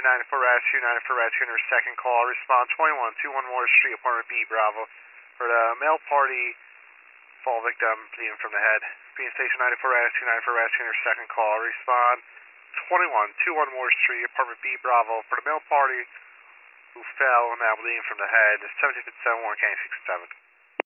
Station 94 Rescue, 94 Rescue, and her second call. Respond 2121 Moore Street, apartment B, Bravo. For the male party, fall victim bleeding from the head. Being Station 94 Rescue, 94 Rescue, and her second call. Respond 2121 Moore Street, apartment B, Bravo. For the male party who fell, now bleeding from the head. 1757 County 67.